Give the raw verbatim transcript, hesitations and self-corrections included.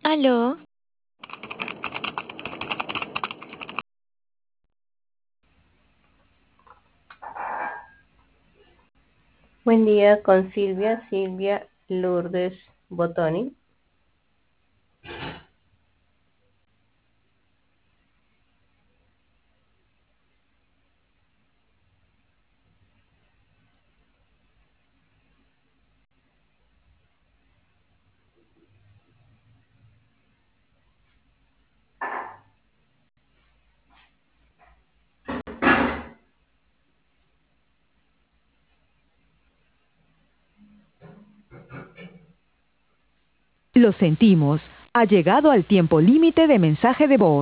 Aló, Buen día con Silvia, Silvia Lourdes Botoni. Lo sentimos. Ha llegado al tiempo límite de mensaje de voz.